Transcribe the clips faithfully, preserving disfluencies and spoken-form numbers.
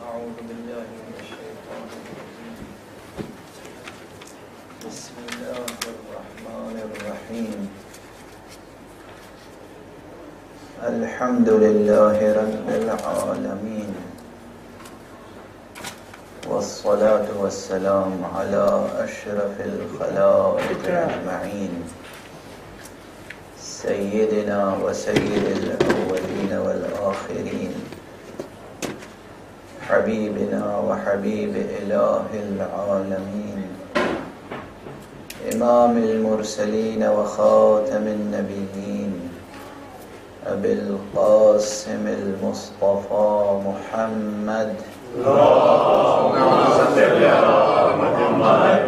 أعوذ بالله من الشيطان الرجيم. بسم الله الرحمن الرحيم. الحمد لله رب العالمين، والصلاة والسلام على أشرف الخلائق أجمعين، سيدنا وسيد الأولين والآخرين، حبيبنا وحبيب إله العالمين، إمام المرسلين وخاتم النبيين، أبي القاسم المصطفى محمد، اللهم صل على محمد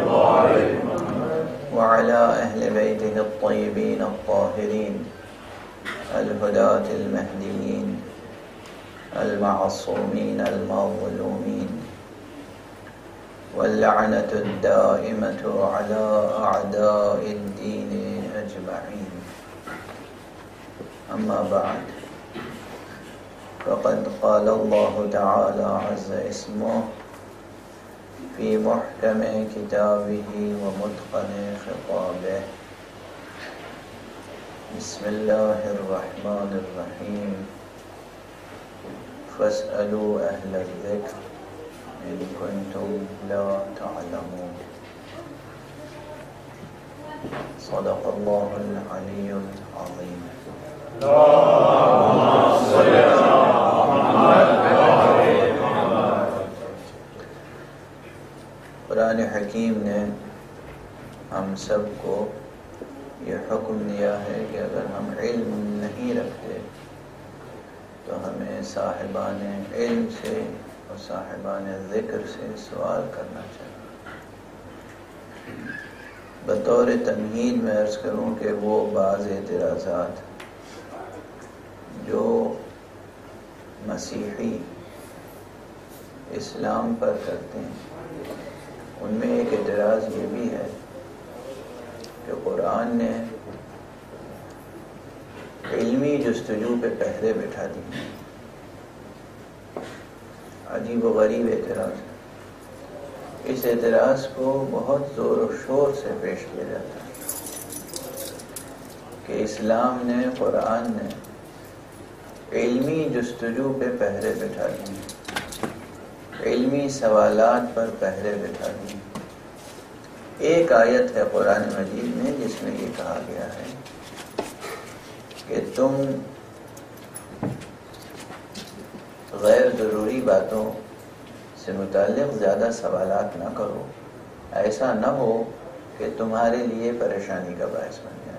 وعلى أهل بيته الطيبين الطاهرين الهداة المهديين المعصومين المظلومين، واللعنة الدائمة على أعداء الدين أجمعين. أما بعد، فقد قال الله تعالى عز اسمه في محكم كتابه ومتقن خطابه. بسم الله الرحمن الرحيم. فاسألوا أهل الذكر إن كنتم لا تعلمون. صدق الله العلي العظيم. اللهم صل على محمد. قرآن حکیم نے ہم سب کو یہ حکم دیا ہے کہ اگر ہم علم نہیں رکھتے تو ہمیں صاحبان علم سے اور صاحبان ذکر سے سوال کرنا چاہیے. بطور تمہید میں عرض کروں کہ وہ بعض اعتراضات جو مسیحی اسلام پر کرتے ہیں، ان میں ایک اعتراض یہ بھی ہے کہ قرآن نے علمی جستجو پہ پہرے بٹھا دی. عجیب و غریب اعتراض ہے. اس اعتراض کو بہت زور و شور سے پیش کیا جاتا ہے کہ اسلام نے، قرآن نے علمی جستجو پہ پہرے بٹھا دی، علمی سوالات پر پہرے بٹھا دی. ایک آیت ہے قرآن مجید میں جس میں یہ کہا گیا ہے کہ تم غیر ضروری باتوں سے متعلق زیادہ سوالات نہ کرو، ایسا نہ ہو کہ تمہارے لیے پریشانی کا باعث بن جائے.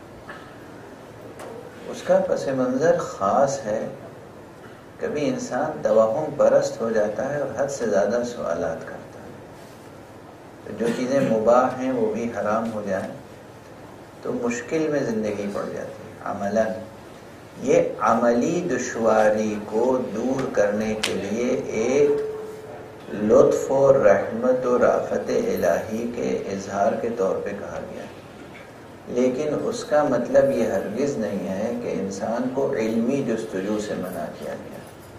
اس کا پس منظر خاص ہے. کبھی انسان توہم پرست ہو جاتا ہے اور حد سے زیادہ سوالات کرتا ہے، تو جو چیزیں مباح ہیں وہ بھی حرام ہو جائیں تو مشکل میں زندگی پڑ جاتی ہے. عملاً یہ عملی دشواری کو دور کرنے کے لیے ایک لطف و رحمت و رافت الہی کے اظہار کے طور پہ کہا گیا ہے، لیکن اس کا مطلب یہ ہرگز نہیں ہے کہ انسان کو علمی جستجو سے منع کیا گیا.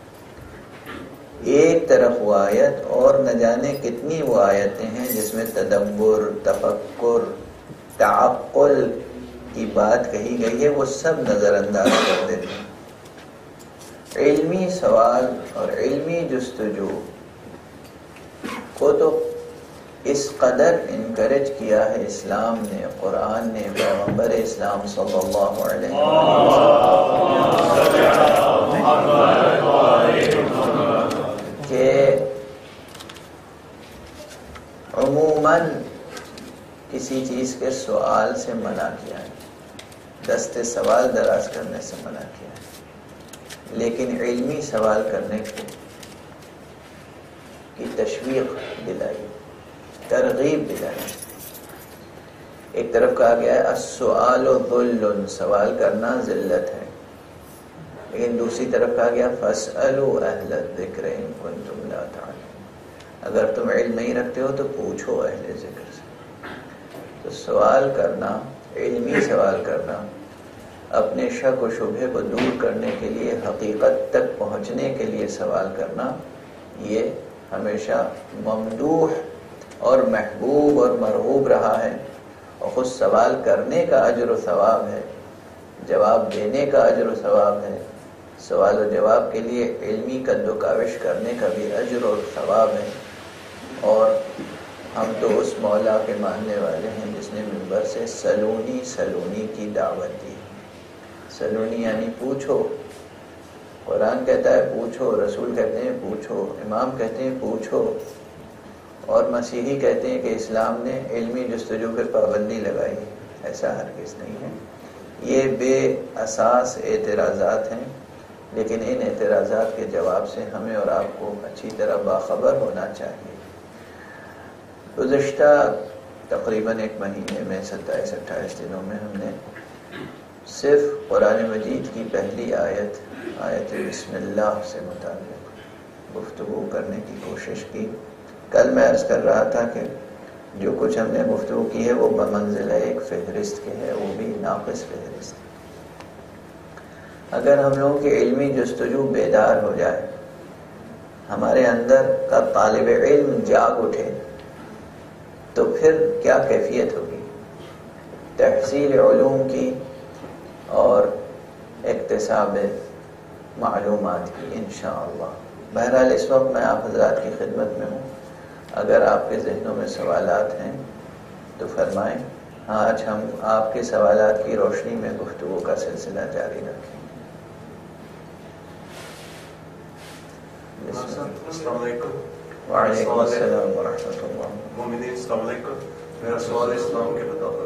ایک طرف وہ آیت اور نہ جانے کتنی وہ آیتیں ہیں جس میں تدبر، تفکر، تعقل کی بات کہی گئی ہے، وہ سب نظر انداز کر دیتے ہیں. علمی سوال اور علمی جستجو کو تو اس قدر انکریج کیا ہے اسلام نے، قرآن نے، پیغمبر اسلام صلی اللہ علیہ وسلم کہ عموماً کسی چیز کے سوال سے منع کیا ہے، دست سوال دراز کرنے سے منع کیا ہے، لیکن علمی سوال کرنے کو کی تشویق دلائی، ترغیب دلائی. ایک طرف کہا گیا ہے السؤال ذل، سوال کرنا ذلت ہے، لیکن دوسری طرف کہا گیا فاسألوا اہل الذکر ان کنتم لا تعلمون، اگر تم علم نہیں رکھتے ہو تو پوچھو اہل ذکر سے. تو سوال کرنا، علمی سوال کرنا، اپنے شک و شبہے کو دور کرنے کے لیے، حقیقت تک پہنچنے کے لیے سوال کرنا، یہ ہمیشہ ممدوح اور محبوب اور مرغوب رہا ہے، اور خود سوال کرنے کا اجر و ثواب ہے، جواب دینے کا اجر و ثواب ہے، سوال و جواب کے لیے علمی قد و کاوش کرنے کا بھی اجر اور ثواب ہے۔ اور ہم تو اس مولا کے ماننے والے ہیں جس نے منبر سے سلونی سلونی کی دعوت دی۔ سلونی یعنی پوچھو، قرآن کہتا ہے پوچھو، رسول کہتے ہیں پوچھو، امام کہتے ہیں پوچھو، اور مسیحی کہتے ہیں کہ اسلام نے علمی جستجو پر پابندی لگائی ہے۔ ایسا ہرگز نہیں ہے۔ یہ بے اساس اعتراضات ہیں، لیکن ان اعتراضات کے جواب سے ہمیں اور آپ کو اچھی طرح باخبر ہونا چاہیے۔ گزشتہ تقریباً ایک مہینے میں ستائیس اٹھائیس دنوں میں ہم نے صرف قرآن مجید کی پہلی آیت آیت بسم اللہ سے متعلق گفتگو کرنے کی کوشش کی۔ کل میں عرض کر رہا تھا کہ جو کچھ ہم نے گفتگو کی ہے وہ بمنزلہ ایک فہرست کے ہے، وہ بھی ناقص فہرست ہے۔ اگر ہم لوگوں کی علمی جستجو بیدار ہو جائے، ہمارے اندر کا طالب علم جاگ اٹھے، تو پھر کیا کیفیت ہوگی تحصیل علوم کی اور اکتساب معلومات کی انشاءاللہ۔ بہرحال اس وقت میں آپ حضرات کی خدمت میں ہوں، اگر آپ کے ذہنوں میں سوالات ہیں تو فرمائیں۔ آج ہم آپ کے سوالات کی روشنی میں گفتگو کا سلسلہ جاری رکھیں۔ السلام علیکم۔ وعلیکم السلام ورحمۃ اللہ۔ مومنین السلام علیکم۔ میرا سوال اسلام کے مطابق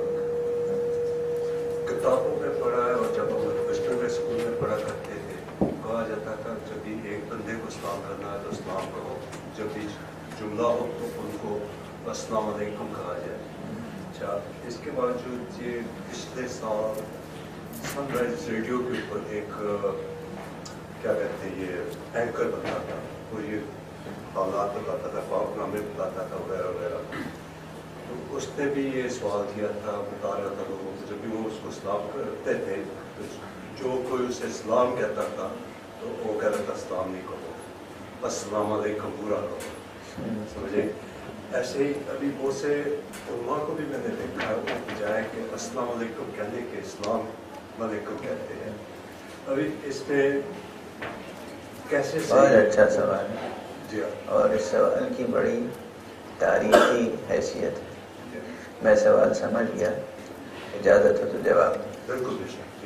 کتابوں میں پڑھا ہے، اور جب ہم بچپن میں اسکول میں پڑھا کرتے تھے کہا جاتا تھا جب بھی ایک بندے کو اسلام کرنا ہے تو اسلام کرو، جب بھی جملہ ہو تو ان کو السلام علیکم کہا جائے۔ اچھا، اس کے باوجود یہ پچھلے سال سن رائز ریڈیو کے اوپر ایک کیا کہتے ہیں یہ اینکر بنتا تھا، وہ یہ حالات بتاتا تھا، پاک نامے بتاتا تھا وغیرہ وغیرہ، تو اس نے بھی یہ سوال کیا تھا، بتا رہا تھا لوگوں کو جب بھی وہ اس کو اسلام کرتے تھے تو جو کوئی اسے اسلام کہتا تھا تو وہ کہتا تھا اسلام نہیں کہو، السلام علیکم پورا کہو، سمجھے؟ ایسے ہی ابھی بہت سے علماء کو بھی میں نے دیکھا ہے وہ بجائے کہ السلام علیکم کہنے کے اسلام علیکم کہتے ہیں۔ ابھی اس میں کیسے؟ بہت اچھا سوال ہے جی، اور اس سوال کی بڑی تاریخی حیثیت ہے۔ میں سوال سمجھ گیا، اجازت ہو تو جواب دیں۔ بالکل بے شک۔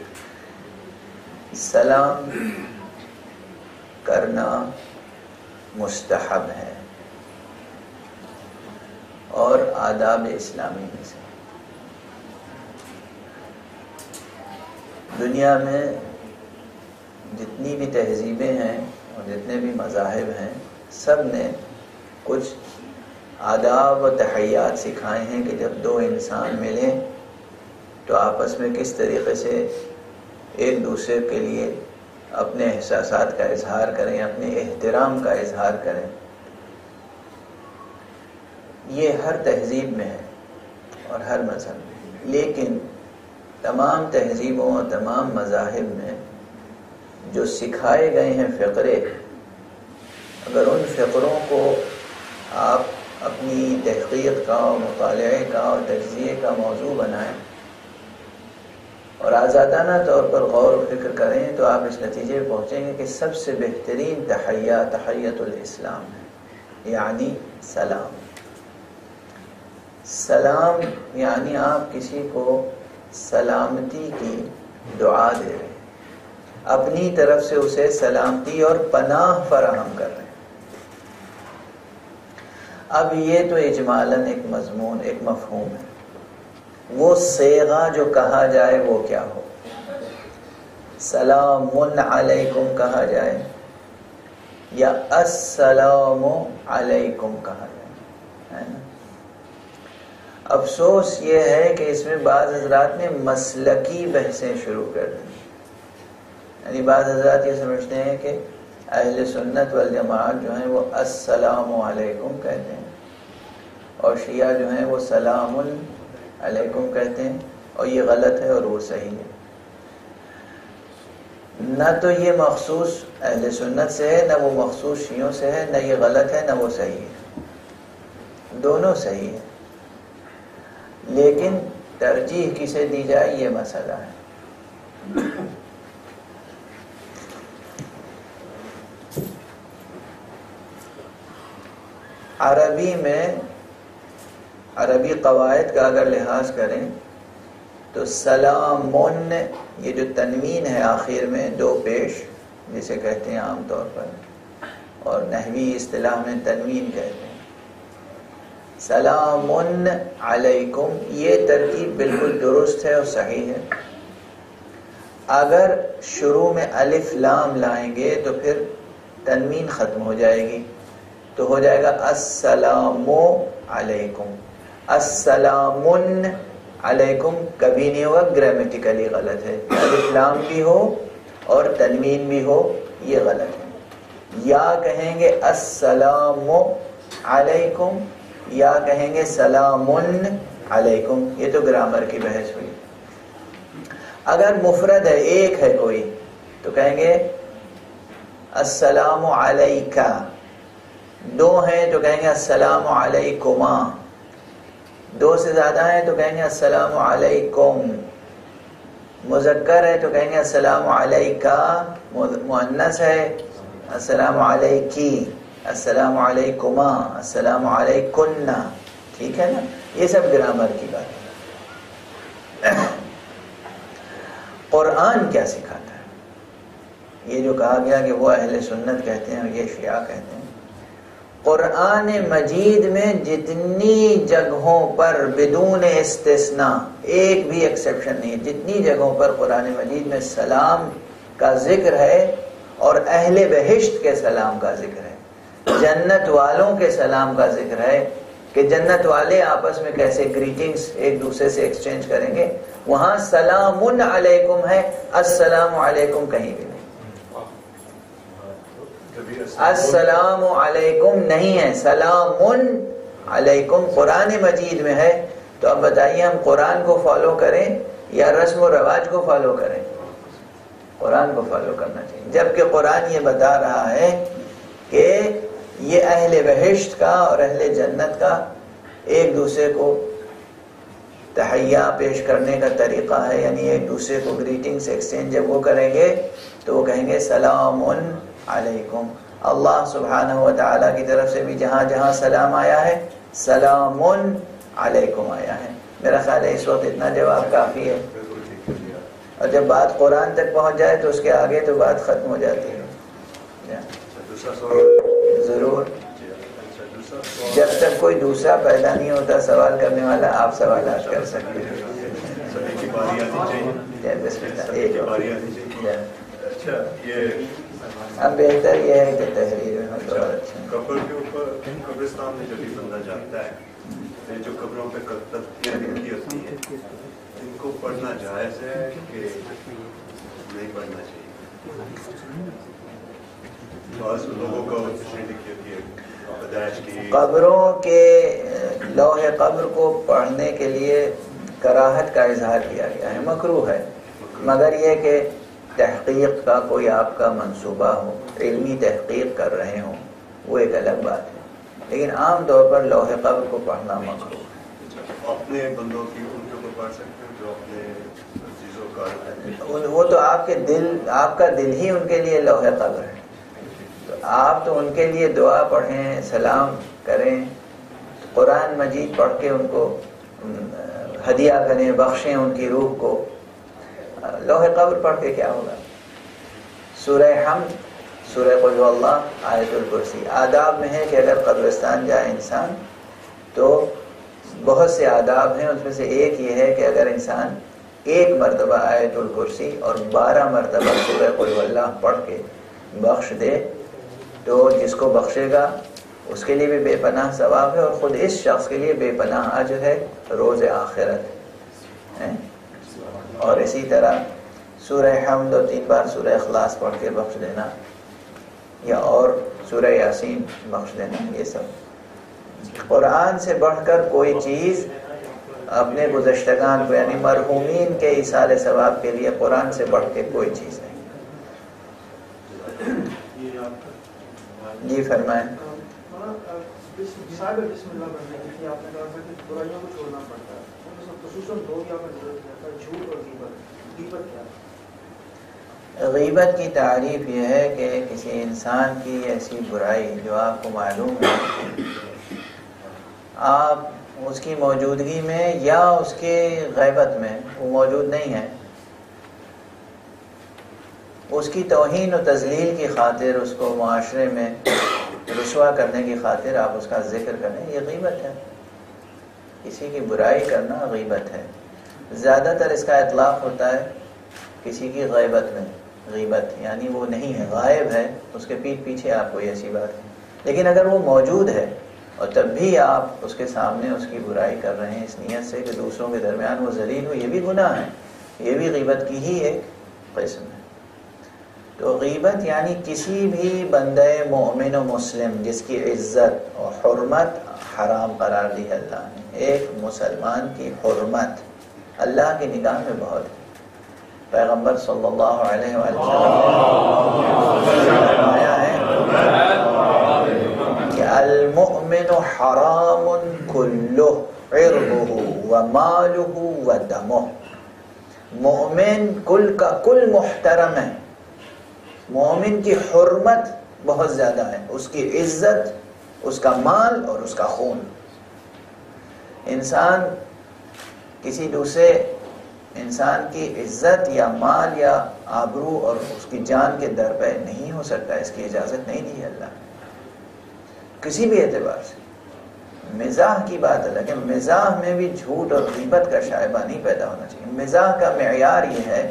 سلام کرنا مستحب ہے اور آداب اسلامی میں سے۔ دنیا میں جتنی بھی تہذیبیں ہیں اور جتنے بھی مذاہب ہیں، سب نے کچھ آداب و تحیات سکھائے ہیں کہ جب دو انسان ملیں تو آپس میں کس طریقے سے ایک دوسرے کے لیے اپنے احساسات کا اظہار کریں، اپنے احترام کا اظہار کریں۔ یہ ہر تہذیب میں ہے اور ہر مذہب میں، لیکن تمام تہذیبوں اور تمام مذاہب میں جو سکھائے گئے ہیں فقرے، اگر ان فقروں کو آپ اپنی تحقیق کا اور مطالعے کا اور تجزیے کا موضوع بنائیں اور آزادانہ طور پر غور و فکر کریں تو آپ اس نتیجے پہ پہنچیں گے کہ سب سے بہترین تحیہ تحیۃ الاسلام ہے، یعنی سلام۔ سلام یعنی آپ کسی کو سلامتی کی دعا دے رہے ہیں، اپنی طرف سے اسے سلامتی اور پناہ فراہم کر رہے ہیں۔ اب یہ تو اجمالاً ایک مضمون، ایک مفہوم ہے، وہ صیغہ جو کہا جائے وہ کیا ہو، سلام علیکم کہا جائے یا السلام علیکم کہا جائے، ہے نا؟ افسوس یہ ہے کہ اس میں بعض حضرات نے مسلکی بحثیں شروع کر دی، یعنی بعض حضرات یہ سمجھتے ہیں کہ اہل سنت والجماعت جو ہیں وہ السلام علیکم کہتے ہیں، اور شیعہ جو ہیں وہ سلام علیکم کہتے ہیں، اور یہ غلط ہے اور وہ صحیح ہے۔ نہ تو یہ مخصوص اہل سنت سے ہے، نہ وہ مخصوص شیعوں سے ہے، نہ یہ غلط ہے نہ وہ صحیح ہے، دونوں صحیح ہے، لیکن ترجیح کسے دی جائے یہ مسئلہ ہے۔ عربی میں عربی قواعد کا اگر لحاظ کریں تو سلامن، یہ جو تنوین ہے آخر میں دو پیش جسے کہتے ہیں عام طور پر، اور نحوی اصطلاح میں تنوین کہتے ہیں، سلامن علیکم، یہ ترکیب بالکل درست ہے اور صحیح ہے۔ اگر شروع میں الف لام لائیں گے تو پھر تنوین ختم ہو جائے گی، تو ہو جائے گا السلام علیکم، السلام علیکم کبھی نہیں ہوگا، گرامیٹیکلی غلط ہے، الف لام بھی ہو اور تنوین بھی ہو یہ غلط ہے۔ یا کہیں گے السلام علیکم یا کہیں گے سلام علیکم، یہ تو گرامر کی بحث ہوئی۔ اگر مفرد ہے، ایک ہے کوئی، تو کہیں گے السلام علیکہ، دو ہیں تو کہیں گے السلام علیکما، دو سے زیادہ ہیں تو کہیں گے السلام علیکم، مذکر ہے تو کہیں گے السلام علیکہ، مؤنث ہے السلام علیکی، السلام علیکما، السلام علیکن، ٹھیک ہے نا، یہ سب گرامر کی بات ہے۔ قرآن کیا سکھاتا ہے؟ یہ جو کہا گیا کہ وہ اہل سنت کہتے ہیں اور یہ شیعہ کہتے ہیں، قرآن مجید میں جتنی جگہوں پر بدون استثناء، ایک بھی ایکسیپشن نہیں، جتنی جگہوں پر قرآن مجید میں سلام کا ذکر ہے اور اہل بہشت کے سلام کا ذکر ہے، جنت والوں کے سلام کا ذکر ہے کہ جنت والے آپس میں کیسے گریٹنگز ایک دوسرے سے ایکسچینج کریں گے، وہاں سلام علیکم ہے، السلام علیکم کہیں بھی نہیں، السلام علیکم نہیں ہے، سلام علیکم قرآن مجید میں ہے۔ تو اب بتائیے ہم قرآن کو فالو کریں یا رسم و رواج کو فالو کریں؟ قرآن کو فالو کرنا چاہیے، جبکہ قرآن یہ بتا رہا ہے کہ یہ اہل بہشت کا اور اہل جنت کا ایک دوسرے کو تحیہ پیش کرنے کا طریقہ ہے، یعنی ایک دوسرے کو گریٹنگز ایکسچینج جب وہ کریں گے تو وہ کہیں گے سلام علیکم۔ اللہ سبحانہ و تعالیٰ کی طرف سے بھی جہاں جہاں سلام آیا ہے سلام علیکم آیا ہے۔ میرا خیال ہے اس وقت اتنا جواب کافی ہے، اور جب بات قرآن تک پہنچ جائے تو اس کے آگے تو بات ختم ہو جاتی ہے۔ ضرور، جب تک کوئی دوسرا پیدا نہیں ہوتا سوال کرنے والا، آپ سوالات کر سکتے ہیں۔ اب بہتر یہ ہے کہ تحریر میں قبر کے اوپر قبرستان میں جب بھی بندہ جاتا ہے، جو قبروں پہ تدفین کی ہوتی ہے، ان کو پڑھنا جائز ہے کہ نہیں پڑھنا چاہیے؟ بعض لوگوں کا لکھی ہوتی ہے پیدائش کی، قبروں کے لوح قبر کو پڑھنے کے لیے کراہت کا اظہار کیا گیا ہے، مکروہ ہے، مگر یہ کہ تحقیق کا کوئی آپ کا منصوبہ ہو، علمی تحقیق کر رہے ہوں، وہ ایک الگ بات ہے، لیکن عام طور پر لوح قبر کو پڑھنا مکروہ ہے۔ اپنے بندوں کی ان کے اوپر پڑھ سکتے ہیں جو اپنے چیزوں کا، وہ تو آپ کے دل، آپ کا دل ہی ان کے لیے لوح قبر ہے، تو آپ تو ان کے لیے دعا پڑھیں، سلام کریں، قرآن مجید پڑھ کے ان کو ہدیہ کریں، بخشیں ان کی روح کو، لوح قبر پڑھ کے کیا ہوگا؟ سورہ حمد، سورہ قل هو اللہ، آیت الکرسی، آداب میں ہے کہ اگر قبرستان جائے انسان تو بہت سے آداب ہیں، اس میں سے ایک یہ ہے کہ اگر انسان ایک مرتبہ آیت الکرسی اور بارہ مرتبہ سورہ قل هو اللہ پڑھ کے بخش دے تو جس کو بخشے گا اس کے لیے بھی بے پناہ ثواب ہے، اور خود اس شخص کے لیے بے پناہ اجر ہے روز آخرت ہے۔ اور اسی طرح سورہ حمد اور تین بار سورہ اخلاص پڑھ کے بخش دینا، یا اور سورہ یاسین بخش دینا، یہ سب قرآن سے بڑھ کر کوئی چیز اپنے گزشتگان کو، یعنی مرحومین کے ایصال ثواب کے لیے قرآن سے بڑھ کے کوئی چیز نہیں۔ جی فرمائیں. صاحب بسم اللہ پڑھنے کے لیے آپ نے کہا تھا کہ برائیوں کو چھوڑنا پڑتا ہے، خصوصاً دو کیا میں ضرورت کیا تھا، جھوٹ اور غیبت. غیبت کیا ہے؟ غیبت کی تعریف یہ ہے کہ کسی انسان کی ایسی برائی جو آپ کو معلوم ہے، آپ اس کی موجودگی میں یا اس کے غیبت میں وہ موجود نہیں ہے، اس کی توہین و تذلیل کی خاطر، اس کو معاشرے میں رسوا کرنے کی خاطر آپ اس کا ذکر کریں، یہ غیبت ہے. کسی کی برائی کرنا غیبت ہے. زیادہ تر اس کا اطلاق ہوتا ہے کسی کی غیبت میں. غیبت یعنی وہ نہیں ہے، غائب ہے، اس کے پیٹھ پیچھے آپ کوئی ایسی بات ہے. لیکن اگر وہ موجود ہے اور تب بھی آپ اس کے سامنے اس کی برائی کر رہے ہیں اس نیت سے کہ دوسروں کے درمیان وہ ذلیل ہو، یہ بھی گناہ ہے، یہ بھی غیبت کی ہی ایک قسم ہے. تو غیبت یعنی کسی بھی بندہ مومن و مسلم جس کی عزت اور حرمت حرام قرار دی اللہ نے. ایک مسلمان کی حرمت اللہ کی نگاہ میں بہت ہے. پیغمبر صلی اللہ علیہ وسلم نے فرمایا ہے کہ المؤمن حرام کلہ عرضہ ومالہ ودمہ. مومن کل کا کل محترم ہے. مومن کی حرمت بہت زیادہ ہے، اس کی عزت، اس کا مال اور اس کا خون. انسان کسی دوسرے انسان کی عزت یا مال یا آبرو اور اس کی جان کے در پہ نہیں ہو سکتا، اس کی اجازت نہیں دی ہے اللہ نے کسی بھی اعتبار سے. مزاح کی بات الگ ہے، مزاح میں بھی جھوٹ اور غیبت کا شائبہ نہیں پیدا ہونا چاہیے. مزاح کا معیار یہ ہے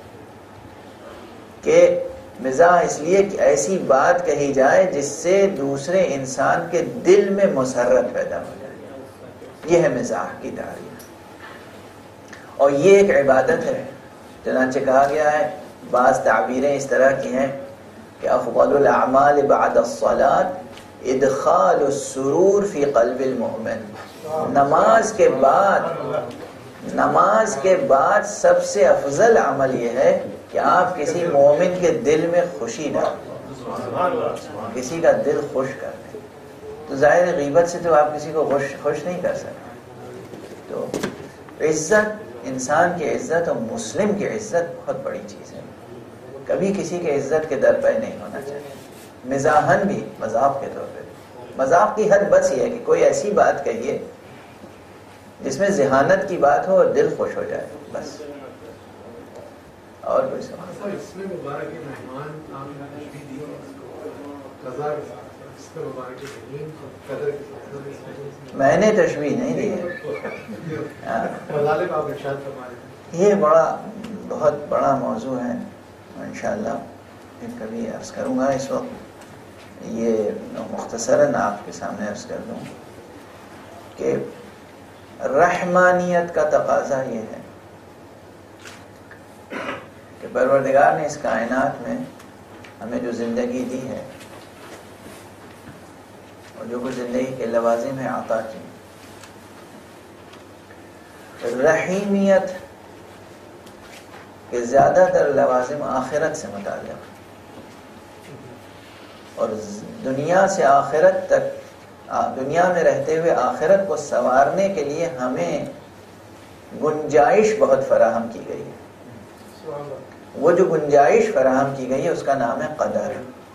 کہ مزاح اس لیے کہ ایسی بات کہی جائے جس سے دوسرے انسان کے دل میں مسرت پیدا ہو جائے. یہ ہے مزاح کی تعریف، اور یہ ایک عبادت ہے. چنانچہ کہا گیا ہے، بعض تعبیریں اس طرح کی ہیں کہ افضل الاعمال بعد الصلاة ادخال السرور فی قلب المؤمن. نماز کے بعد نماز کے بعد سب سے افضل عمل یہ ہے کہ آپ کسی مومن کے دل میں خوشی ڈالیں، کسی کا دل خوش کر دیں. تو ظاہر غیبت سے تو آپ کسی کو خوش خوش نہیں کر سکتے. تو عزت، انسان کی عزت اور مسلم کی عزت بہت بڑی چیز ہے. کبھی کسی کے عزت کے در پہ نہیں ہونا چاہیے. مزاحن بھی، مذاق کے طور پہ. مذاق کی حد بس یہ ہے کہ کوئی ایسی بات کہیے جس میں ذہانت کی بات ہو اور دل خوش ہو جائے، بس. اور کوئی سوال؟ اس میں مبارک مہمان آپ نے تشبیہ دی قضا کے ساتھ، اس میں مبارک مہمان قدر کے ساتھ میں نے تشبیہ نہیں دی ہے. غالب آپ ارشاد فرما رہے ہیں. یہ بڑا بہت بڑا موضوع ہے، انشاءاللہ پھر کبھی عرض کروں گا. اس وقت یہ مختصراً آپ کے سامنے عرض کر دوں کہ رحمانیت کا تقاضا یہ ہے کہ پروردگار نے اس کائنات میں ہمیں جو زندگی دی ہے اور جو کچھ زندگی کے لوازم ہیں عطا کی، رحیمیت کے زیادہ تر لوازم آخرت سے متعلق، اور دنیا سے آخرت تک، دنیا میں رہتے ہوئے آخرت کو سنوارنے کے لیے ہمیں گنجائش بہت فراہم کی گئی ہے. وہ جو گنجائش فراہم کی گئی ہے اس کا نام ہے قدر.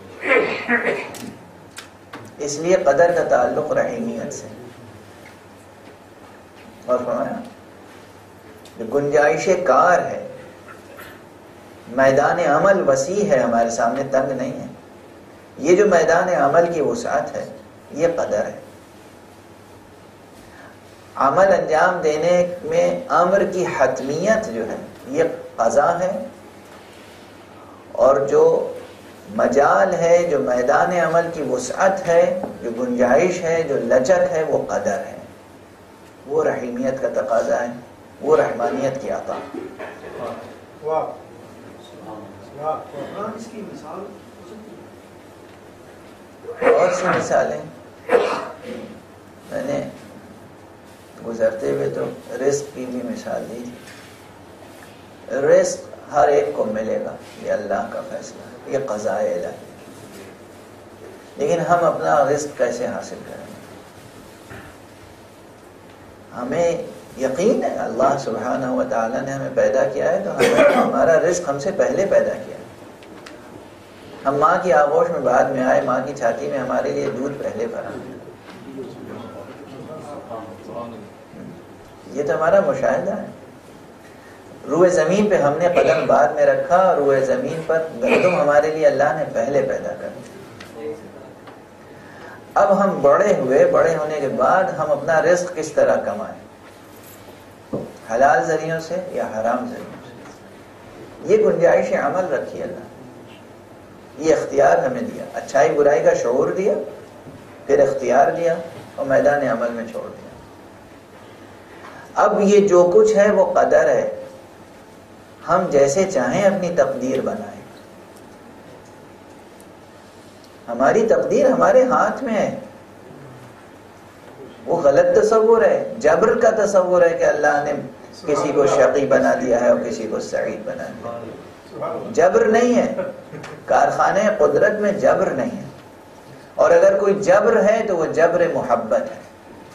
اس لیے قدر کا تعلق رحیمیت سے. اور فرمایا گنجائش کار ہے، میدان عمل وسیع ہے، ہمارے سامنے تنگ نہیں ہے. یہ جو میدان عمل کی وسعت ہے یہ قدر ہے. عمل انجام دینے میں امر کی حتمیت جو ہے یہ قضا ہے، اور جو مجال ہے، جو میدان عمل کی وسعت ہے، جو گنجائش ہے، جو لچک ہے، وہ قدر ہے. وہ رحیمیت کا تقاضا ہے، وہ رحمانیت کی عطا. واہ واہ. اس کی مثال بہت سی مثالیں میں نے گزرتے ہوئے تو رزق کی بھی مثال دی تھی. رزق ہر ایک کو ملے گا، یہ اللہ کا فیصلہ ہے، یہ قضاء الہی. لیکن ہم اپنا رزق کیسے حاصل کریں؟ ہمیں یقین ہے اللہ سبحانہ و تعالیٰ نے ہمیں پیدا کیا ہے، تو ہمیں ہمارا رزق ہم سے پہلے پیدا کیا ہے. ہم ماں کی آغوش میں بعد میں آئے، ماں کی چھاتی میں ہمارے لیے دودھ پہلے بھرا. یہ تو ہمارا مشاہدہ ہے. روئے زمین پہ ہم نے قدم بعد میں رکھا، اور روئے زمین پر گندم ہمارے لیے اللہ نے پہلے پیدا کر دیا. اب ہم بڑے ہوئے، بڑے ہونے کے بعد ہم اپنا رزق کس طرح کمائیں؟ حلال ذریعوں سے یا حرام ذریعوں سے؟ یہ گنجائش عمل رکھی اللہ نے، یہ اختیار ہمیں دیا، اچھائی برائی کا شعور دیا، پھر اختیار دیا اور میدان عمل میں چھوڑ دیا. اب یہ جو کچھ ہے وہ قدر ہے، ہم جیسے چاہیں اپنی تقدیر بنائیں. ہماری تقدیر ہمارے ہاتھ میں ہے. وہ غلط تصور ہے، جبر کا تصور ہے کہ اللہ نے کسی کو شقی بنا دیا ہے اور کسی کو سعید بنا دیا ہے. جبر نہیں ہے، کارخانے قدرت میں جبر نہیں ہے. اور اگر کوئی جبر ہے تو وہ جبر محبت ہے.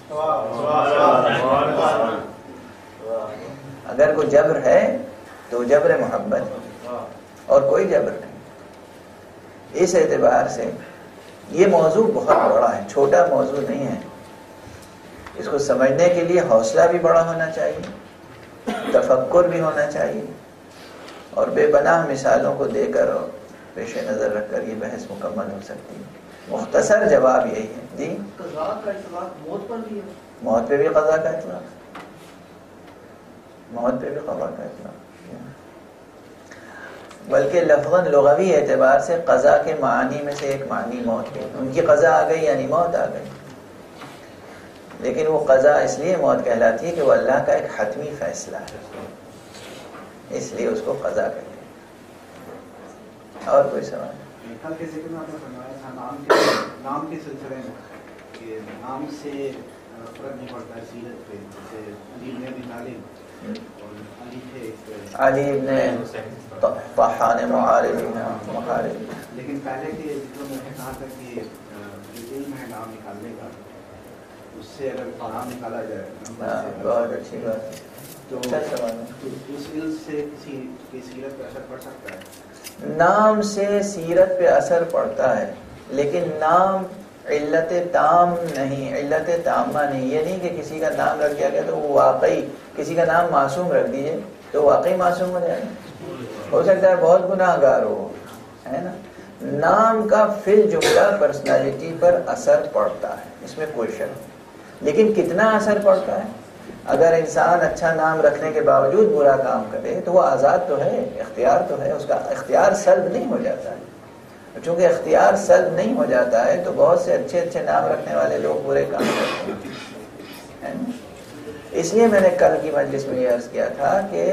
اگر کوئی جبر ہے تو جبر محبت ہے اور کوئی جبر نہیں. اس اعتبار سے یہ موضوع بہت بڑا ہے، چھوٹا موضوع نہیں ہے. اس کو سمجھنے کے لیے حوصلہ بھی بڑا ہونا چاہیے، تفکر بھی ہونا چاہیے، اور بے پناہ مثالوں کو دے کر اور پیش نظر رکھ کر یہ بحث مکمل ہو سکتی ہے. مختصر جواب یہی ہے. جی، قضا کا اطلاق موت پر بھی ہے؟ موت پہ بھی قضا کا اطلاق، موت پہ بھی قضا کا اطلاق. بلکہ لفظاً لغوی اعتبار سے قضا کے معانی میں سے ایک معنی موت ہے. ان کی قضا آ گئی یعنی موت آ گئی، لیکن وہ قضا اس لیے موت کہلاتی ہے کہ وہ اللہ کا ایک حتمی فیصلہ ہے، اس لیے اس کو قضا کہتے ہیں. اور کوئی سوال؟ کل کے ذکر میں آپ نے فرمایا تھا نام کے نام کے سلسلے میں کہ نام سے فرق نہیں پڑتا ہے سیرت پہ. جیسے علی نے بھی تعلیم اور علی تھے، علی ابن طحان معارض محارب. لیکن پہلے کے ذکر میں نے کہا تھا کہ جو علم ہے نام نکالنے کا، اس سے اگر نام نکالا جائے بہت اچھی بات ہے. تو اس علم سے کسی کی سیرت پہ اثر پڑ سکتا ہے. نام سے سیرت پہ اثر پڑتا ہے، لیکن نام علت تام نہیں، علت تامہ نہیں. یہ نہیں کہ کسی کا نام رکھ دیا گیا تو وہ واقعی، کسی کا نام معصوم رکھ دیجئے تو واقعی معصوم ہو جائے گا. ہو سکتا ہے بہت گناہ گار ہو، ہے نا. نام کا فی الجملہ پرسنالٹی پر اثر پڑتا ہے، اس میں کوئی شک نہیں. لیکن کتنا اثر پڑتا ہے؟ اگر انسان اچھا نام رکھنے کے باوجود برا کام کرے تو وہ آزاد تو ہے، اختیار تو ہے، اس کا اختیار سلب نہیں ہو جاتا ہے. چونکہ اختیار سلب نہیں ہو جاتا ہے تو بہت سے اچھے اچھے نام رکھنے والے لوگ برے کام کرتے ہیں. اس لیے میں نے کل کی مجلس میں یہ عرض کیا تھا کہ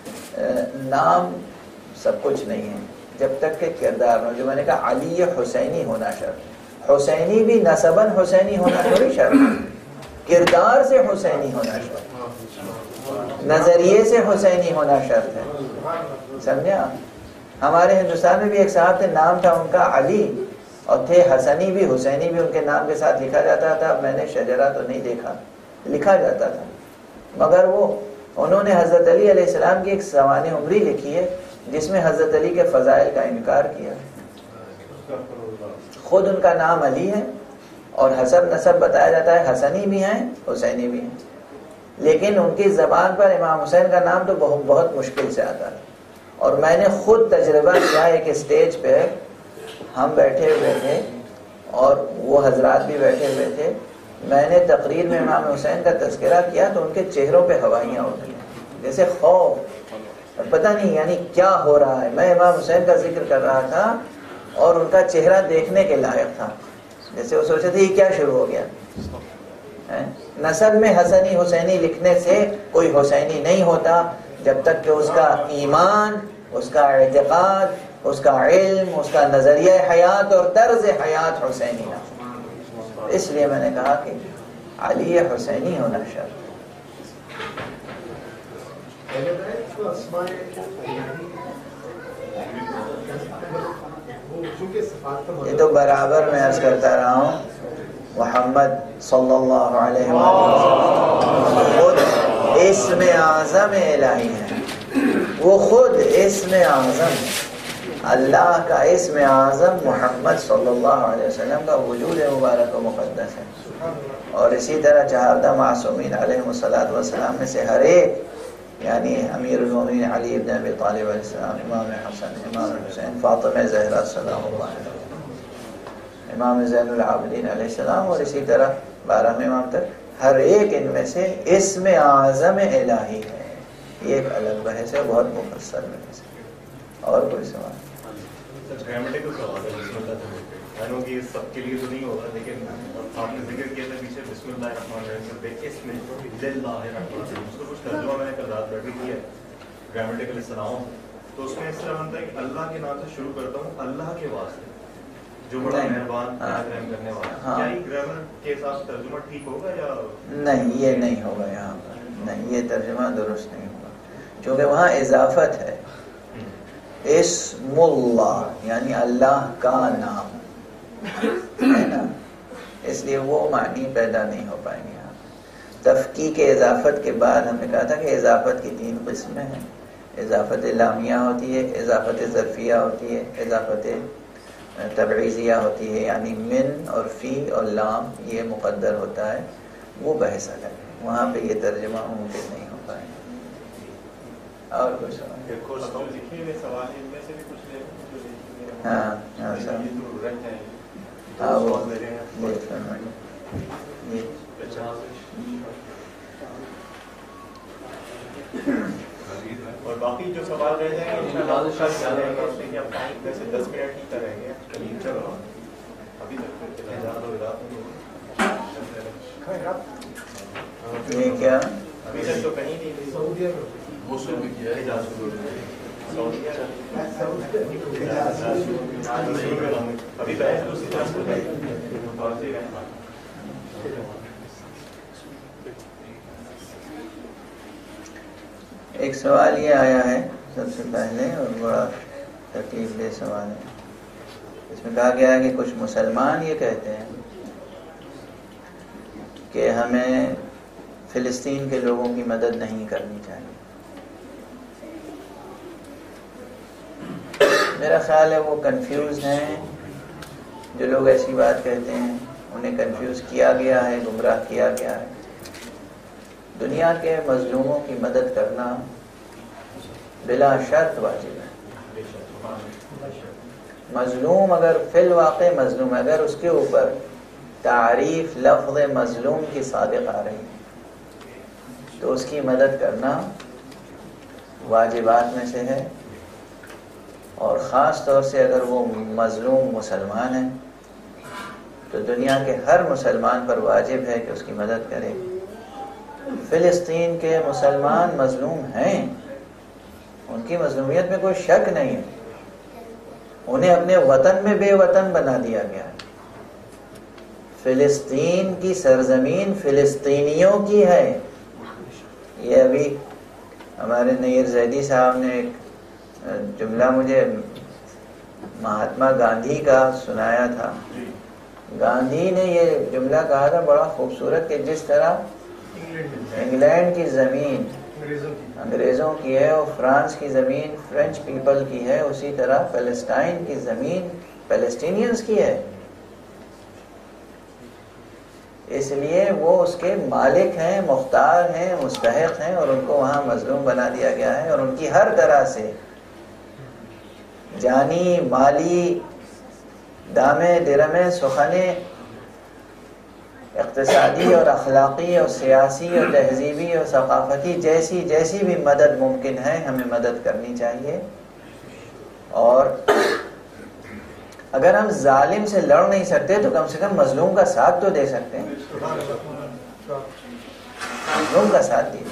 نام سب کچھ نہیں ہے جب تک کہ کردار ہو. جو میں نے کہا علی حسینی ہونا شرط، حسینی بھی نسباً حسینی ہونا تھوڑی شرط، کردار سے حسینی ہونا شرط، نظریے سے حسینی ہونا شرط ہے. سمجھا؟ ہمارے ہندوستان میں بھی ایک صاحب تھے، نام تھا ان کا علی، اور تھے حسنی بھی حسینی بھی، ان کے نام کے ساتھ لکھا جاتا تھا. میں نے شجرہ تو نہیں دیکھا، لکھا جاتا تھا. مگر وہ انہوں نے حضرت علی علیہ السلام کی ایک سوانح عمری لکھی ہے جس میں حضرت علی کے فضائل کا انکار کیا. خود ان کا نام علی ہے اور حسب نسب بتایا جاتا ہے، حسنی بھی ہیں حسینی بھی ہیں، لیکن ان کی زبان پر امام حسین کا نام تو بہت بہت مشکل سے آتا ہے. اور میں نے خود تجربہ کیا ایک اسٹیج پہ ہم بیٹھے ہوئے تھے اور وہ حضرات بھی بیٹھے ہوئے تھے. میں نے تقریر میں امام حسین کا تذکرہ کیا تو ان کے چہروں پہ ہوائیاں اٹھ گئی، جیسے خوف، پتہ نہیں یعنی کیا ہو رہا ہے. میں امام حسین کا ذکر کر رہا تھا اور ان کا چہرہ دیکھنے کے لائق تھا، جیسے وہ سوچے تھے یہ کیا شروع ہو گیا. نسب میں حسنی حسینی لکھنے سے کوئی حسینی نہیں ہوتا جب تک کہ اس کا ایمان، اس کا اعتقاد، اس کا علم، اس کا نظریہ حیات اور طرز حیات حسینی نہ. اس لیے میں نے کہا کہ علی حسینی ہونا شرط. اسماء چونکہ صفات کا یہ تو برابر میں عرض کرتا رہا ہوں، محمد صلی اللہ علیہ وسلم خود اسم اعظم الہی ہے، وہ خود اسم اعظم ہے، اللہ کا اسم اعظم محمد صلی اللہ علیہ وسلم کا وجود مبارک و مقدس ہے. اور اسی طرح چہاردہ معصومین علیہ الصلوۃ والسلام میں سے ہر ایک، یعنی امیر المومنین علی بن ابی طالب علیہ السلام، امام حسن، امام حسین، فاطمہ زہرا سلام اللہ علیہ، امام زین العابدین علیہ السلام، اور اسی طرح بارہ امام تک، ہر ایک ان میں سے اسم اعظم الہی ہے. یہ ایک الگ بحث ہے، بہت مفصل بحث ہے. اور کوئی سوال؟ گرامیٹیکل سوال ہے بسم اللہ سے مل کے. میں نے کہ سب کے لیے تو نہیں ہوگا، لیکن آپ نے ذکر کیا تھا پیچھے بسم اللہ الرحمن الرحیم سے، اس میں للہ الرحمن الرحیم، اس کو کچھ ترجمہ میں نے کل رات بیٹھ کے کیا گرامیٹیکل اصطلاحوں، تو اس میں اس طرح بنتا ہے کہ اللہ کے نام سے شروع کرتا ہوں، اللہ کے واسطے جو بڑا مہربان رحم کرنے والا. کیا یہ گرامر کے حساب سے ترجمہ ٹھیک ہوگا یا نہیں؟ یہ نہیں ہوگا یہاں پر، نہیں، یہ ترجمہ درست نہیں ہوگا، چونکہ وہاں اضافت ہے. اسم اللہ یعنی اللہ کا نام ہے نا، اس لیے وہ معنی پیدا نہیں ہو پائیں گے. یہاں تفکیک اضافت کے بعد ہم نے کہا تھا کہ اضافت کی تین قسمیں ہیں. اضافت لامیہ ہوتی ہے، اضافت ظرفیہ ہوتی ہے، اضافت تبعیضیہ ہوتی ہے، یعنی من اور فی اور لام یہ مقدر ہوتا ہے. وہ بحث الگ ہے، وہاں پہ یہ ترجمہ ممکن نہیں ہو پائے. اور کچھ لکھے ہوئے سوال ان میں سے بھی کچھ لے ہاں ہاں سر ہاں وہ دیکھ فرمائیے. اور باقی جو سوال رہ جائیں گے انشاءاللہ اس میں کیا ویسے دس منٹ ہی کریں گے. چلو ابھی تک یہ کیا ابھی تک تو کہیں نہیں سعودیہ میں موصول بھی کیا ہے ابھی بحث دوسری طرف ایک سوال یہ آیا ہے سب سے پہلے، اور بڑا تکلیف دہ سوال ہے. اس میں کہا گیا ہے کہ کچھ مسلمان یہ کہتے ہیں کہ ہمیں فلسطین کے لوگوں کی مدد نہیں کرنی چاہیے. میرا خیال ہے وہ کنفیوز ہیں. جو لوگ ایسی بات کہتے ہیں انہیں کنفیوز کیا گیا ہے، گمراہ کیا گیا ہے. دنیا کے مظلوموں کی مدد کرنا بلا شرط واجب ہے. مظلوم اگر فی الواقع مظلوم ہے، اگر اس کے اوپر تعریف لفظ مظلوم کی صادق آ رہی ہے تو اس کی مدد کرنا واجبات میں سے ہے. اور خاص طور سے اگر وہ مظلوم مسلمان ہے تو دنیا کے ہر مسلمان پر واجب ہے کہ اس کی مدد کرے. فلسطین کے مسلمان مظلوم ہیں، ان کی مظلومیت میں کوئی شک نہیں ہے. انہیں اپنے وطن میں بے وطن بنا دیا گیا. فلسطین کی سرزمین فلسطینیوں کی ہے. یہ ابھی ہمارے نیر زیدی صاحب نے ایک جملہ مجھے مہاتما گاندھی کا سنایا تھا. گاندھی نے یہ جملہ کہا تھا بڑا خوبصورت کہ جس طرح انگلینڈ کی زمین انگریزوں کی ہے اور فرانس کی زمین فرینچ پیپل کی ہے، اسی طرح فلسطین کی زمین پیلسٹینینز کی ہے. اس لیے وہ اس کے مالک ہیں، مختار ہیں، مستحق ہیں، اور ان کو وہاں مظلوم بنا دیا گیا ہے. اور ان کی ہر طرح سے جانی، مالی، دامے درمے سخنے، اقتصادی اور اخلاقی اور سیاسی اور تہذیبی اور ثقافتی جیسی جیسی بھی مدد ممکن ہے ہمیں مدد کرنی چاہیے. اور اگر ہم ظالم سے لڑ نہیں سکتے تو کم سے کم مظلوم کا ساتھ تو دے سکتے ہیں. مظلوم کا ساتھ دیے.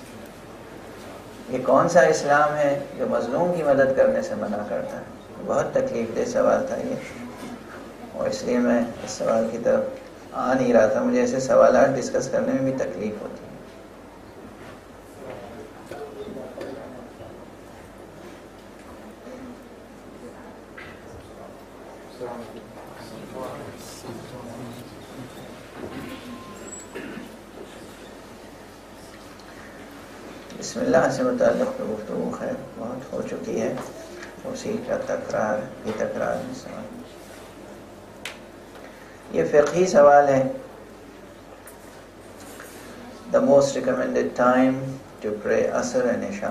یہ کون سا اسلام ہے جو مظلوم کی مدد کرنے سے منع کرتا ہے؟ بہت تکلیف دہ سوال تھا یہ، اور اس لیے میں اس سوال کی طرف آ نہیں رہا تھا. مجھے ایسے سوالات ڈسکس کرنے میں بھی تکلیف ہوتی ہے. بسم اللہ سے متعلق تو گفتگو خیر بہت ہو چکی ہے، اسی کا تکرار کی تکرار میں سوال. یہ فقہی سوال ہے. The most recommended time to pray Asr and Isha.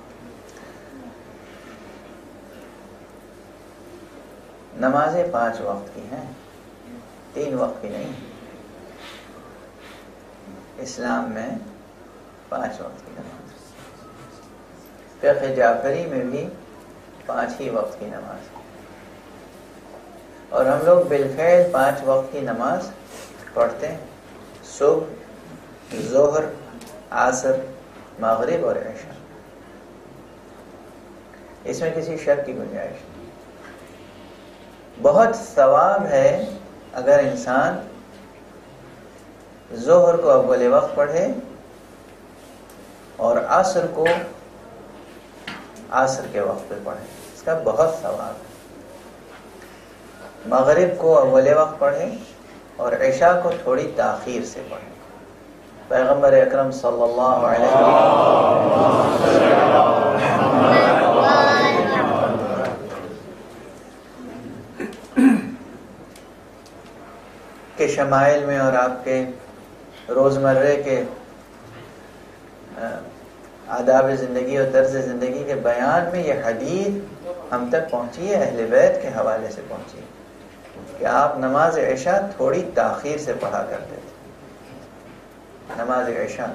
نمازیں پانچ وقت کی ہیں، تین وقت کی نہیں. اسلام میں پانچ وقت کی نماز. فقہ جعفری میں بھی پانچ ہی وقت کی نماز. اور ہم لوگ بالفعل پانچ وقت کی نماز پڑھتے ہیں، صبح، ظہر، عصر، مغرب اور عشاء. اس میں کسی شک کی گنجائش نہیں. بہت ثواب ہے اگر انسان ظہر کو اول وقت پڑھے اور عصر کو عصر کے وقت پہ پڑھے، اس کا بہت ثواب ہے. مغرب کو اول وقت پڑھے اور عشاء کو تھوڑی تاخیر سے پڑھے. پیغمبر اکرم صلی اللہ علیہ کے شمائل میں اور آپ کے روزمرہ کے آداب زندگی اور طرز زندگی کے بیان میں یہ حدیث ہم تک پہنچی ہے، اہل بیت کے حوالے سے پہنچی ہے کہ آپ نماز عشاء تھوڑی تاخیر سے پڑھا کرتے تھے. نماز عشاء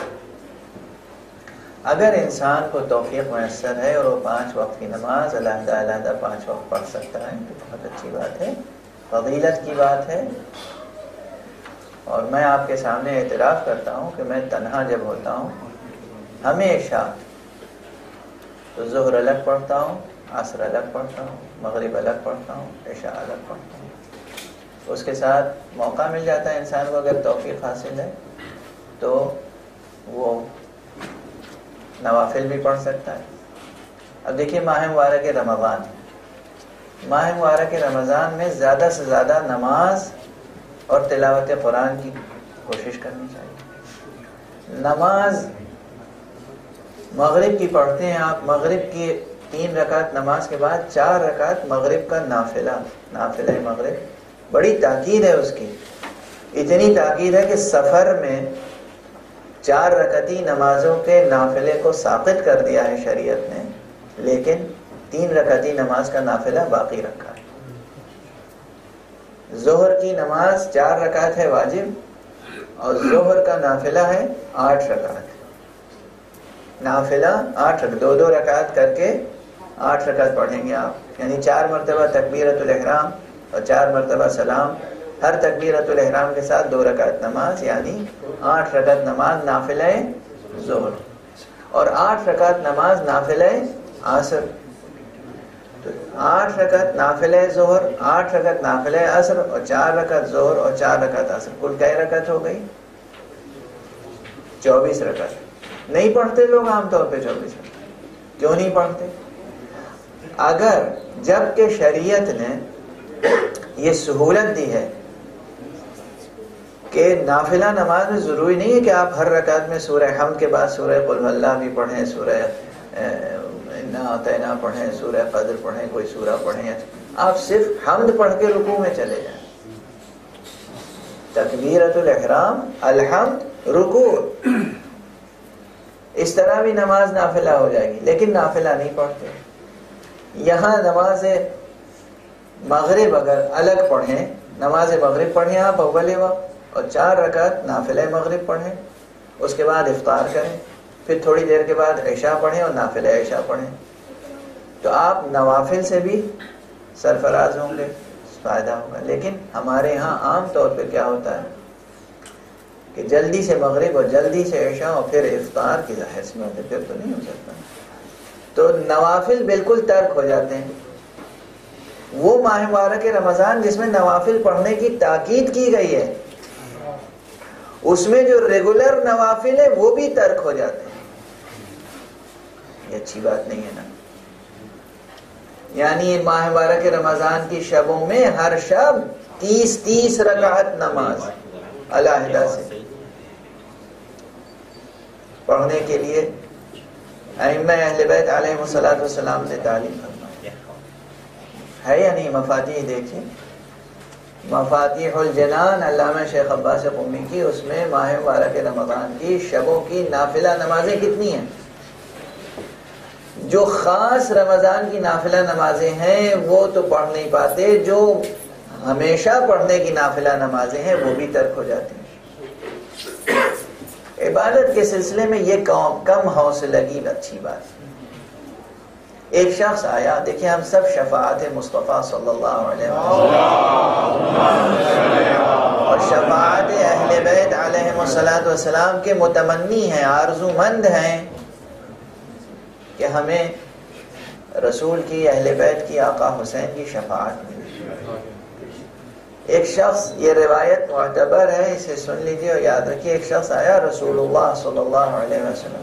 اگر انسان کو توفیق میسر ہے اور وہ پانچ وقت کی نماز علیحدہ علیحدہ پانچ وقت پڑھ سکتا ہے تو بہت اچھی بات ہے، فضیلت کی بات ہے. اور میں آپ کے سامنے اعتراف کرتا ہوں کہ میں تنہا جب ہوتا ہوں ہمیشہ تو ظہر الگ پڑھتا ہوں، عصر الگ پڑھتا ہوں، مغرب الگ پڑھتا ہوں، عشاء الگ پڑھتا ہوں. اس کے ساتھ موقع مل جاتا ہے انسان کو، اگر توفیق حاصل ہے تو وہ نوافل بھی پڑھ سکتا ہے. اب دیکھیے ماہ مبارک رمضان، ماہ مبارک رمضان میں زیادہ سے زیادہ نماز اور تلاوت قرآن کی کوشش کرنی چاہیے. نماز مغرب کی پڑھتے ہیں آپ، مغرب کی تین رکعت نماز کے بعد چار رکعت مغرب کا نافلہ، نافلہ مغرب، بڑی تاکید ہے اس کی. اتنی تاکید ہے کہ سفر میں چار رکعتی نمازوں کے نافلے کو ساقط کر دیا ہے شریعت نے، لیکن تین رکعتی نماز کا نافلہ باقی رکھا ہے. ظہر کی نماز چار رکعت ہے واجب، اور ظہر کا نافلہ ہے آٹھ رکعت. نافلہ آٹھ رکعت، دو دو رکعت کر کے آٹھ رکعت پڑھیں گے آپ، یعنی چار مرتبہ تکبیرۃ الاحرام اور چار مرتبہ سلام، ہر تکبیرۃ الاحرام کے ساتھ دو رکعت نماز، یعنی آٹھ رکعت نماز نافلہ ظہر، اور آٹھ رکعت نماز نافلہ عصر. تو آٹھ رکعت نافلہ ظہر، آٹھ رکعت نافلہ عصر اور چار رکعت ظہر اور چار رکعت عصر، کل کئی رکعت ہو گئی؟ چوبیس رکعت. نہیں پڑھتے لوگ عام طور پہ چوبیس رکعت. کیوں نہیں پڑھتے؟ اگر جب کہ شریعت نے یہ سہولت دی ہے کہ نافلہ نماز میں ضروری نہیں ہے کہ آپ ہر رکعت میں سورہ حمد کے بعد سورہ قل هو اللہ بھی پڑھیں، سورہ انا اعطینہ پڑھیں، سورہ قدر پڑھیں، کوئی سورہ پڑھیں. آپ صرف حمد پڑھ کے رکوع میں چلے جائیں. تکبیرۃ الاحرام، الحمد، رکوع، اس طرح بھی نماز نافلہ ہو جائے گی. لیکن نافلہ نہیں پڑھتے. یہاں نماز مغرب اگر الگ پڑھیں، نماز مغرب پڑھیں آپ اول وقت اور چار رکعت نافلہ مغرب پڑھیں، اس کے بعد افطار کریں، پھر تھوڑی دیر کے بعد عشاء پڑھیں اور نافلہ عشاء پڑھیں، تو آپ نوافل سے بھی سرفراز ہوں گے، فائدہ ہوگا. لیکن ہمارے ہاں عام طور پہ کیا ہوتا ہے کہ جلدی سے مغرب اور جلدی سے عشاء اور پھر افطار کی حیث میں ہوتے، پھر تو نہیں ہو سکتا. تو نوافل بالکل ترک ہو جاتے ہیں. وہ ماہ مبارک رمضان جس میں نوافل پڑھنے کی تاکید کی گئی ہے، اس میں جو ریگولر نوافل ہے وہ بھی ترک ہو جاتے ہیں. یہ اچھی بات نہیں ہے نا. یعنی ماہ مبارک رمضان کی شبوں میں ہر شب تیس تیس رکعت نماز علیحدہ سے پڑھنے کے لیے ائمہ اہل بیت علیہم الصلوۃ والسلام نے تعلیم فرمائی ہے یا نہیں؟ مفاتیح دیکھیں، مفاتیح الجنان علامہ شیخ عباس قمی کی، اس میں ماہ مبارک رمضان کی شبوں کی نافلہ نمازیں کتنی ہیں؟ جو خاص رمضان کی نافلہ نمازیں ہیں وہ تو پڑھ نہیں پاتے، جو ہمیشہ پڑھنے کی نافلہ نمازیں ہیں وہ بھی ترک ہو جاتی ہیں۔ عبادت کے سلسلے میں یہ کم حوصلگی اچھی بات ہے۔ ایک شخص آیا، دیکھیں ہم سب شفاعت مصطفیٰ صلی اللہ علیہ وسلم اور شفاعت اہل بیت علیہم الصلوۃ والسلام کے متمنی ہیں، آرزو مند ہیں کہ ہمیں رسول کی، اہل بیت کی، آقا حسین کی شفاعت ملے۔ ایک شخص، یہ روایت معتبر ہے، اسے سن لیجیے اور یاد رکھیے، ایک شخص آیا رسول اللہ صلی اللہ علیہ وسلم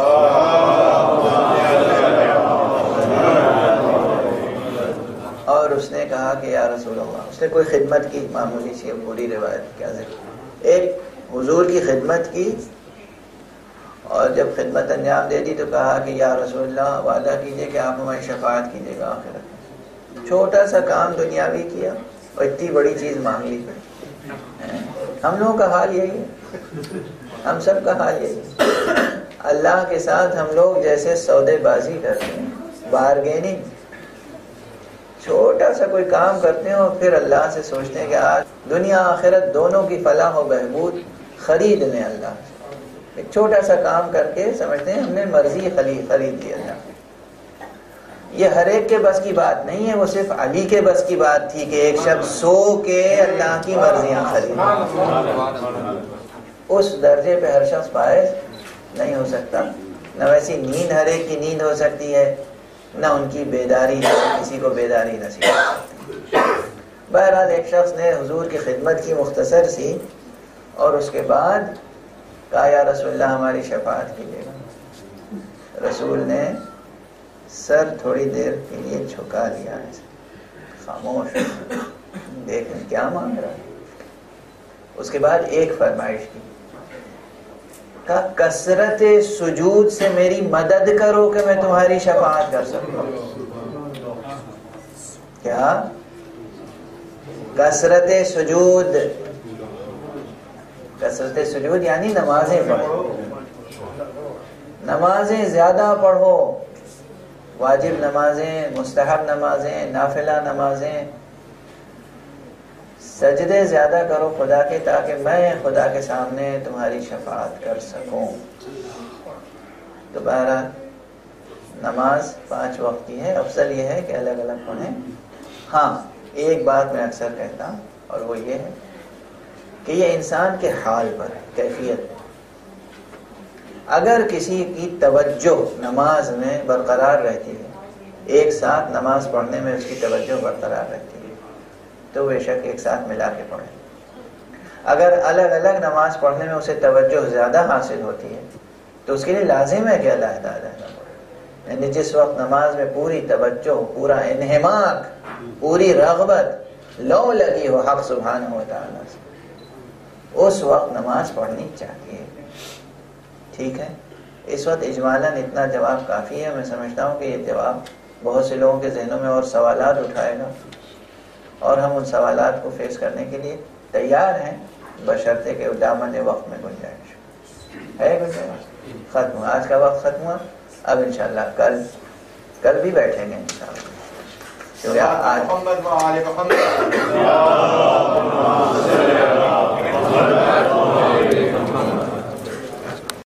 اور اس نے کہا کہ یا رسول اللہ، اس نے کوئی خدمت کی، معمولی سی، پوری روایت کیا ذکر، ایک حضور کی خدمت کی اور جب خدمت انجام دے دی تو کہا کہ یا رسول اللہ وعدہ کیجئے کہ آپ ہماری شفاعت کیجئے گا آخرت میں۔ چھوٹا سا کام دنیاوی کیا اور اتنی بڑی چیز مانگ لی۔ ہم لوگوں کا حال یہی ہے، ہم سب کا حال یہی ہے۔ اللہ کے ساتھ ہم لوگ جیسے سودے بازی کرتے ہیں، بارگیننگ، چھوٹا سا کوئی کام کرتے ہیں اور پھر اللہ سے سوچتے ہیں کہ آج دنیا آخرت دونوں کی فلاح و بہبود خرید لیں اللہ سے۔ ایک چھوٹا سا کام کر کے سمجھتے ہیں ہم نے مرضی خرید خرید لی اللہ۔ یہ ہر ایک کے بس کی بات نہیں ہے، وہ صرف علی کے بس کی بات تھی کہ ایک شخص سو کے اللہ کی مرضیاں خرید۔ اس درجے پہ ہر شخص فائز نہیں ہو سکتا، نہ ویسی نیند ہر ایک کی نیند ہو سکتی ہے، نہ ان کی بیداری کسی کو بیداری نصیب ہو سکتی۔ بہرحال ایک شخص نے حضور کی خدمت کی مختصر سی اور اس کے بعد کہا یا رسول اللہ ہماری شفاعت کیجیے گا۔ رسول نے سر تھوڑی دیر کے لیے جھکا لیا، خاموش، دیکھیں کیا مانگ رہا ہے۔ اس کے بعد ایک فرمائش کی، کہا کثرت سجود سے میری مدد کرو کہ میں تمہاری شفاعت کر سکوں۔ کیا؟ کثرت سجود، کثرت سجود یعنی نمازیں پڑھو، نمازیں زیادہ پڑھو، واجب نمازیں، مستحب نمازیں، نافلہ نمازیں، سجدے زیادہ کرو خدا کے، تاکہ میں خدا کے سامنے تمہاری شفاعت کر سکوں۔ تو بہرحال نماز پانچ وقت کی ہے، افضل یہ ہے کہ الگ الگ پڑھیں۔ ہاں ایک بات میں اکثر کہتا ہوں اور وہ یہ ہے کہ یہ انسان کے حال پر، کیفیت، اگر کسی کی توجہ نماز میں برقرار رہتی ہے، ایک ساتھ نماز پڑھنے میں اس کی توجہ برقرار رہتی ہے، تو بے شک ایک ساتھ ملا کے پڑھیں۔ اگر الگ الگ نماز پڑھنے میں اسے توجہ زیادہ حاصل ہوتی ہے تو اس کے لیے لازم ہے کہ علیحدہ علیحدہ پڑھے۔ یعنی جس وقت نماز میں پوری توجہ، پورا انہماک، پوری رغبت لو لگی ہو حق سبحانہ و تعالیٰ سے، اس وقت نماز پڑھنی چاہیے۔ ٹھیک ہے، اس وقت اجمالاً اتنا جواب کافی ہے۔ میں سمجھتا ہوں کہ یہ جواب بہت سے لوگوں کے ذہنوں میں اور سوالات اٹھائے گا، اور ہم ان سوالات کو فیس کرنے کے لیے تیار ہیں، بشرطے کہ دامن وقت میں گنجائش ہے۔ گنجائش ختم ہوا، آج کا وقت ختم ہوا، اب انشاءاللہ کل کل بھی بیٹھیں گے انشاءاللہ۔ آج